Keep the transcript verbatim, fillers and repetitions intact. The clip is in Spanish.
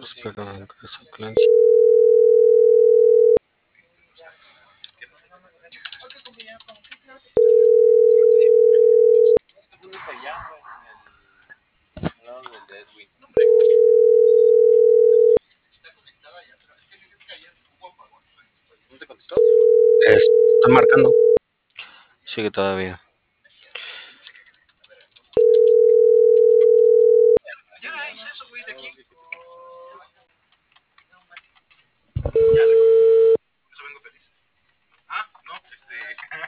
Espera, ingresa clase. Es- Está marcando. Sigue todavía.